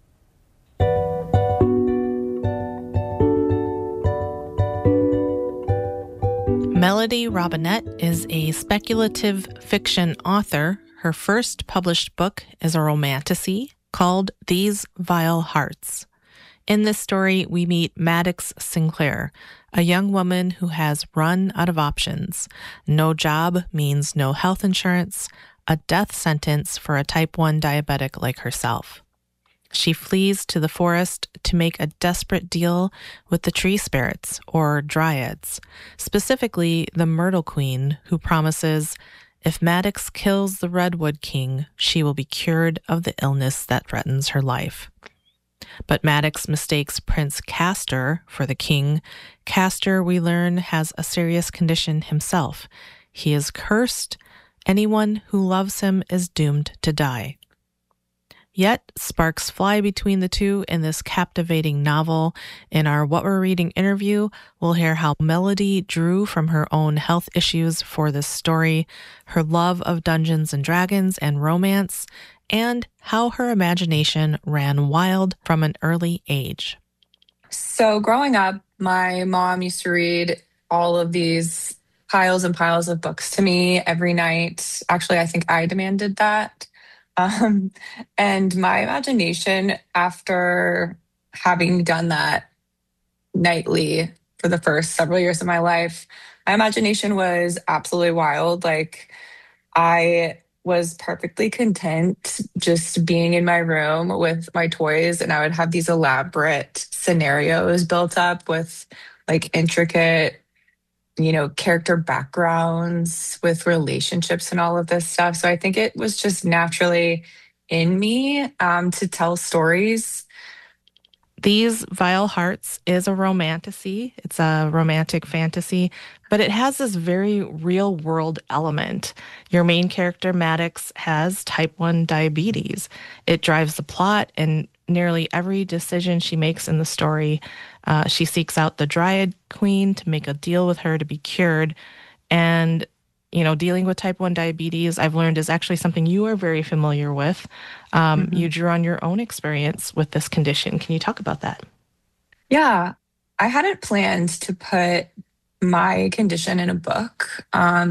Melody Robinette is a speculative fiction author. Her first published book is a romantasy called These Vile Hearts. In this story, we meet Maddox Sinclair, a young woman who has run out of options. No job means no health insurance, a death sentence for a type 1 diabetic like herself. She flees to the forest to make a desperate deal with the tree spirits, or dryads, specifically the Myrtle Queen, who promises, If Maddox kills the Redwood King, she will be cured of the illness that threatens her life. But Maddox mistakes Prince Castor for the king. Castor, we learn, has a serious condition himself. He is cursed. Anyone who loves him is doomed to die. Yet, sparks fly between the two in this captivating novel. In our What We're Reading interview, we'll hear how Melody drew from her own health issues for this story, her love of Dungeons and Dragons and romance, and how her imagination ran wild from an early age. So growing up, my mom used to read all of these piles and piles of books to me every night. Actually, I think I demanded that. And my imagination, after having done that nightly for the first several years of my life, my imagination was absolutely wild. Like, I was perfectly content just being in my room with my toys, and I would have these elaborate scenarios built up with like intricate, character backgrounds with relationships and all of this stuff. So I think it was just naturally in me to tell stories. These Vile Hearts is a romantasy. It's a romantic fantasy, but it has this very real world element. Your main character, Maddox, has type 1 diabetes. It drives the plot, and nearly every decision she makes in the story, she seeks out the Dryad Queen to make a deal with her to be cured. And, dealing with type 1 diabetes, I've learned, is actually something you are very familiar with. You drew on your own experience with this condition. Can you talk about that? Yeah, I hadn't planned to put my condition in a book.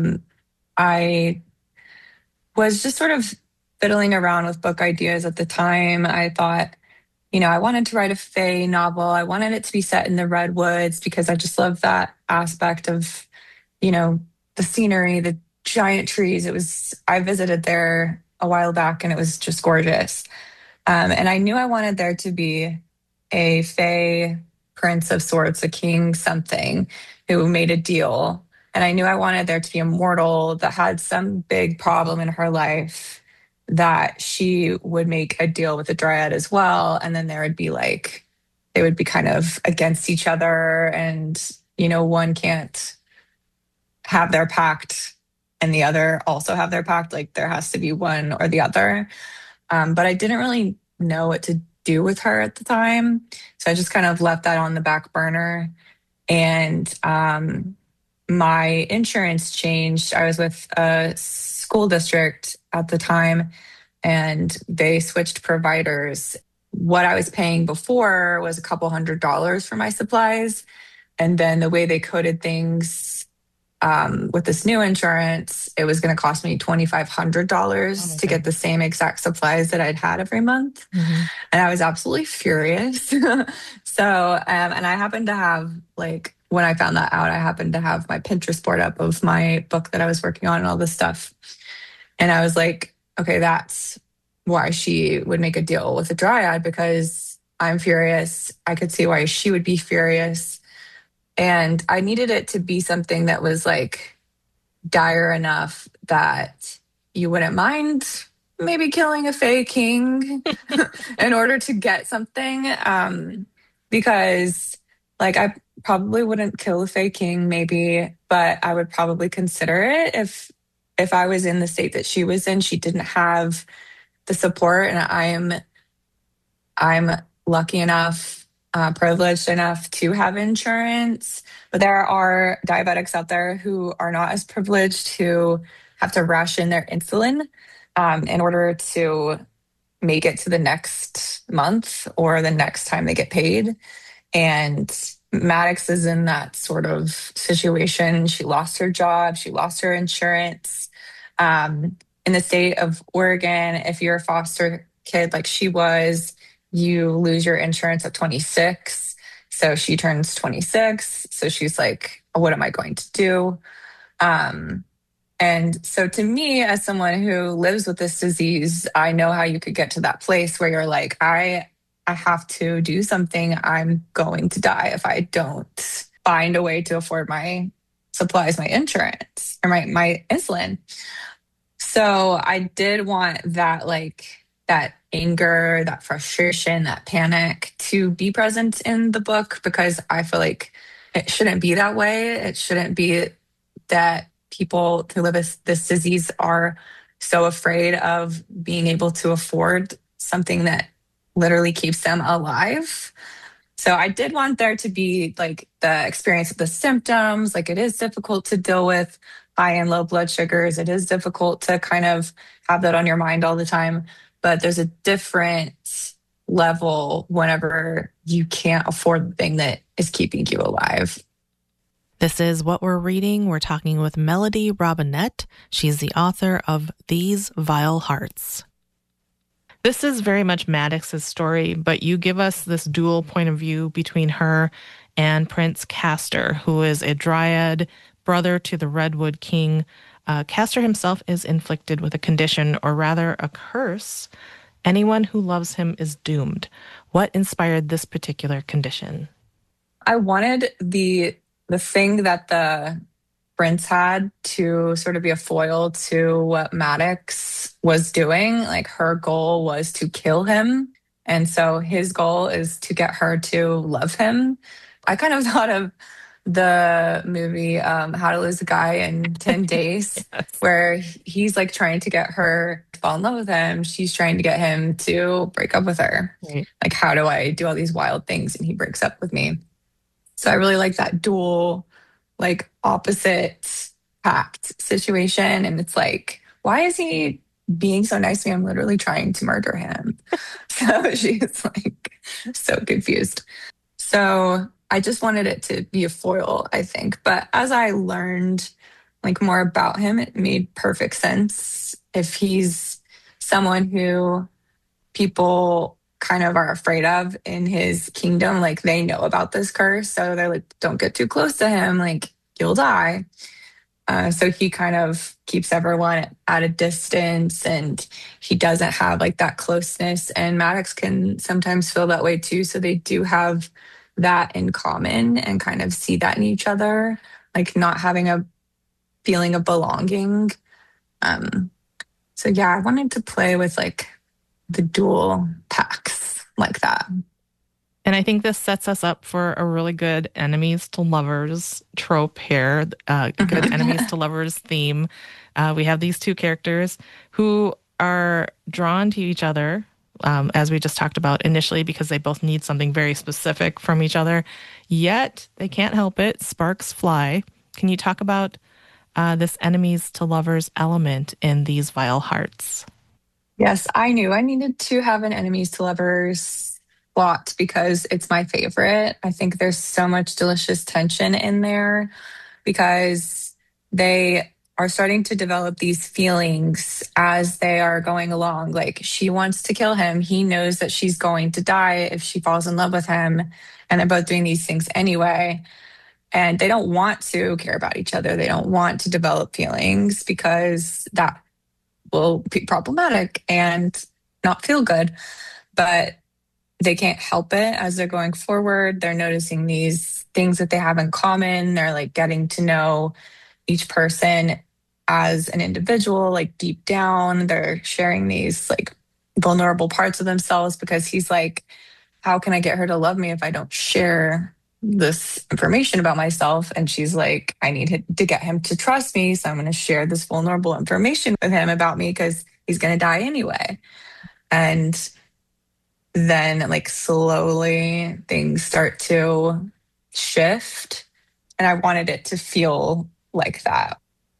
I was just sort of fiddling around with book ideas at the time. I thought, I wanted to write a fae novel. I wanted it to be set in the Redwoods because I just love that aspect of, the scenery, the giant trees. I visited there a while back and it was just gorgeous. And I knew I wanted there to be a fae prince of sorts, a king something who made a deal. And I knew I wanted there to be a mortal that had some big problem in her life that she would make a deal with the Dryad as well. And then there would be they would be kind of against each other. And, one can't have their pact and the other also have their pact. Like, there has to be one or the other. But I didn't really know what to do with her at the time. So I just kind of left that on the back burner. And my insurance changed. I was with a school district at the time, and they switched providers. What I was paying before was a couple $100s for my supplies. And then the way they coded things with this new insurance, it was going to cost me $2,500 to get the same exact supplies that I'd had every month. Mm-hmm. And I was absolutely furious. So, and I happened to have, when I found that out, I happened to have my Pinterest board up of my book that I was working on and all this stuff. And I was like, okay, that's why she would make a deal with the Dryad, because I'm furious. I could see why she would be furious. And I needed it to be something that was dire enough that you wouldn't mind maybe killing a fae king in order to get something. Because I probably wouldn't kill a fae king maybe, but I would probably consider it if I was in the state that she was in. She didn't have the support, and I'm lucky enough, privileged enough to have insurance. But there are diabetics out there who are not as privileged, who have to ration their insulin in order to make it to the next month or the next time they get paid. And Maddox is in that sort of situation. She lost her job. She lost her insurance. In the state of Oregon, if you're a foster kid like she was, you lose your insurance at 26. So she turns 26. So she's like, what am I going to do? And so to me, as someone who lives with this disease, I know how you could get to that place where you're like, I have to do something. I'm going to die if I don't find a way to afford my supplies, my insurance, or my insulin. So I did want that, that anger, that frustration, that panic to be present in the book because I feel like it shouldn't be that way. It shouldn't be that people who live with this disease are so afraid of being able to afford something that literally keeps them alive. So I did want there to be like the experience of the symptoms. Like it is difficult to deal with high and low blood sugars. It is difficult to kind of have that on your mind all the time. But there's a different level whenever you can't afford the thing that is keeping you alive. This is What We're Reading. We're talking with Melody Robinette. She's the author of These Vile Hearts. This is very much Maddox's story, but you give us this dual point of view between her and Prince Castor, who is a dryad, brother to the Redwood King. Castor himself is inflicted with a condition, or rather a curse. Anyone who loves him is doomed. What inspired this particular condition? I wanted the thing that the prince had to sort of be a foil to what Maddox was doing. Like her goal was to kill him. And so his goal is to get her to love him. I kind of thought of the movie How to Lose a Guy in 10 Days, where he's like trying to get her to fall in love with him. She's trying to get him to break up with her. Right. Like, how do I do all these wild things and he breaks up with me? So I really like that dual, like opposite pact situation. And it's like, why is he being so nice to me? I'm literally trying to murder him. So she's like so confused. So I just wanted it to be a foil, I think. But as I learned like more about him, it made perfect sense. If he's someone who people kind of are afraid of in his kingdom, like they know about this curse, so they're like, don't get too close to him, like you'll die. So he kind of keeps everyone at a distance, and he doesn't have like that closeness. And Maddox can sometimes feel that way too. So they do have that in common and kind of see that in each other, like not having a feeling of belonging. So yeah, I wanted to play with like the dual packs like that. And I think this sets us up for a really good enemies to lovers trope here, good enemies to lovers theme. We have these two characters who are drawn to each other, as we just talked about initially, because they both need something very specific from each other, yet they can't help it. Sparks fly. Can you talk about this enemies to lovers element in These Vile Hearts? Yes, I knew I needed to have an enemies to lovers plot because it's my favorite. I think there's so much delicious tension in there because they are starting to develop these feelings as they are going along. Like she wants to kill him. He knows that she's going to die if she falls in love with him. And they're both doing these things anyway. And they don't want to care about each other. They don't want to develop feelings because that will be problematic and not feel good. But they can't help it as they're going forward. They're noticing these things that they have in common. They're like getting to know each person as an individual, like deep down. They're sharing these like vulnerable parts of themselves because he's like, how can I get her to love me if I don't share this information about myself? And she's like, I need to get him to trust me. So I'm going to share this vulnerable information with him about me because he's going to die anyway. And then like slowly things start to shift. And I wanted it to feel like that.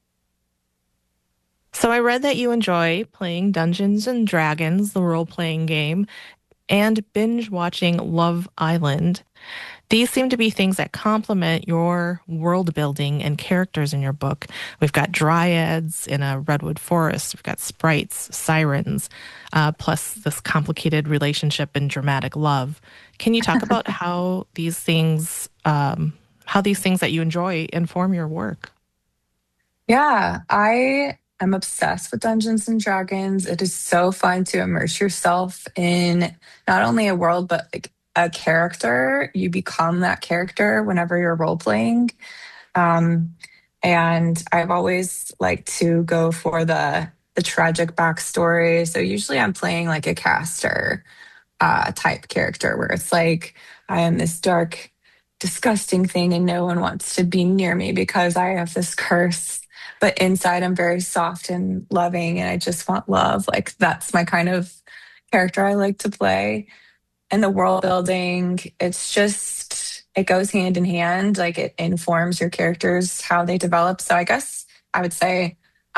So I read that you enjoy playing Dungeons and Dragons, the role-playing game, and binge watching Love Island. These seem to be things that complement your world building and characters in your book. We've got dryads in a redwood forest. We've got sprites, sirens, plus this complicated relationship and dramatic love. Can you talk about how these things that you enjoy inform your work? Yeah, I am obsessed with Dungeons and Dragons. It is so fun to immerse yourself in not only a world, but like a character. You become that character whenever you're role playing. And I've always liked to go for the the tragic backstory. So usually I'm playing like a caster type character where it's like I am this dark, disgusting thing and no one wants to be near me because I have this curse. But inside I'm very soft and loving and I just want love. Like that's my kind of character I like to play. And the world building, it's just, it goes hand in hand. Like it informs your characters, how they develop. So I guess I would say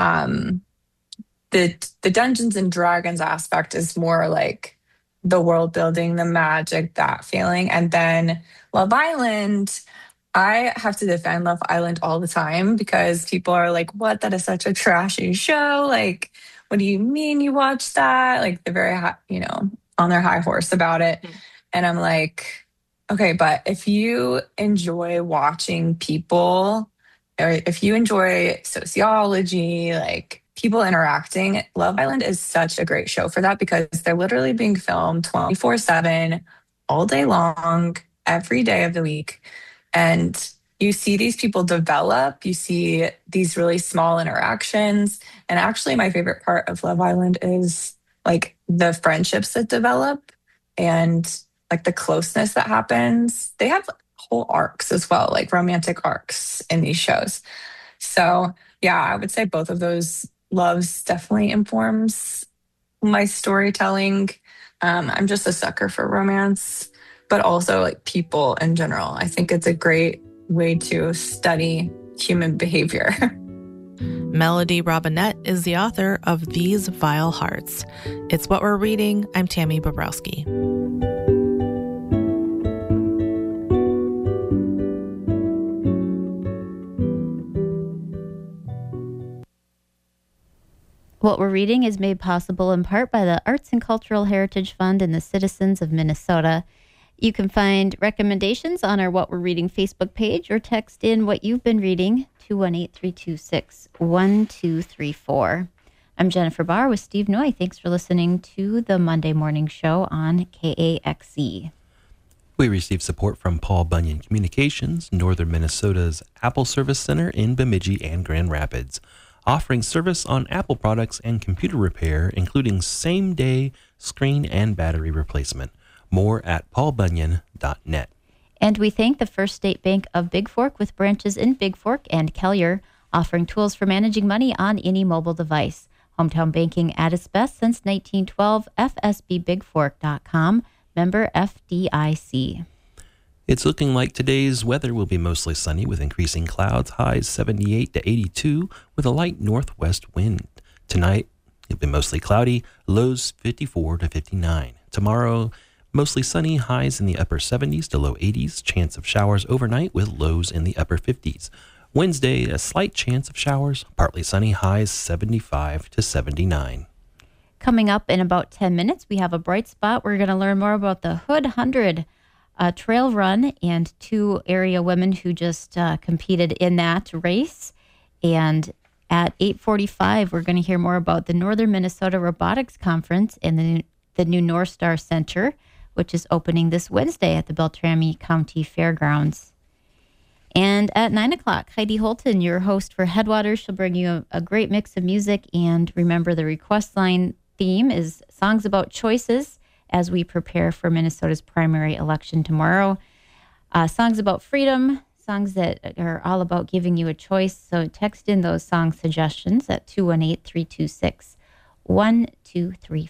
the Dungeons and Dragons aspect is more like the world building, the magic, that feeling. And then Love Island, I have to defend Love Island all the time because people are like, what? That is such a trashy show. Like, what do you mean you watch that? Like, they're very, on their high horse about it. And I'm like, okay, but if you enjoy watching people, or if you enjoy sociology, like people interacting, Love Island is such a great show for that because they're literally being filmed 24/7, all day long, every day of the week. And you see these people develop, you see these really small interactions. And actually, my favorite part of Love Island is like the friendships that develop and like the closeness that happens. They have whole arcs as well, like romantic arcs in these shows. So, yeah, I would say both of those loves definitely informs my storytelling. I'm just a sucker for romance, but also like people in general. I think it's a great way to study human behavior. Melody Robinette is the author of These Vile Hearts. It's what we're reading. I'm Tammy Bobrowski. What we're reading is made possible in part by the Arts and Cultural Heritage Fund and the citizens of Minnesota. You can find recommendations on our What We're Reading Facebook page or text in what you've been reading, 218-326-1234. I'm Jennifer Barr with Steve Noy. Thanks for listening to the Monday Morning Show on KAXE. We received support from Paul Bunyan Communications, Northern Minnesota's Apple Service Center in Bemidji and Grand Rapids, offering service on Apple products and computer repair, including same-day screen and battery replacement. More at paulbunyan.net. And we thank the First State Bank of Big Fork with branches in Big Fork and Kelliher, offering tools for managing money on any mobile device. Hometown banking at its best since 1912, fsbbigfork.com, member FDIC. It's looking like today's weather will be mostly sunny with increasing clouds, highs 78 to 82 with a light northwest wind. Tonight, it'll be mostly cloudy, lows 54 to 59. Tomorrow, mostly sunny, highs in the upper 70s to low 80s, chance of showers overnight with lows in the upper 50s. Wednesday, a slight chance of showers, partly sunny, highs 75 to 79. Coming up in about 10 minutes, we have a bright spot. We're going to learn more about the Hood 100 trail run and two area women who just competed in that race. And at 8:45, we're going to hear more about the Northern Minnesota Robotics Conference and the new North Star Center, which is opening this Wednesday at the Beltrami County Fairgrounds. And at 9 o'clock, Heidi Holton, your host for Headwaters, she'll bring you a great mix of music. And remember, the request line theme is Songs About Choices as we prepare for Minnesota's primary election tomorrow. Songs about freedom, songs that are all about giving you a choice. So text in those song suggestions at 218-326-1234.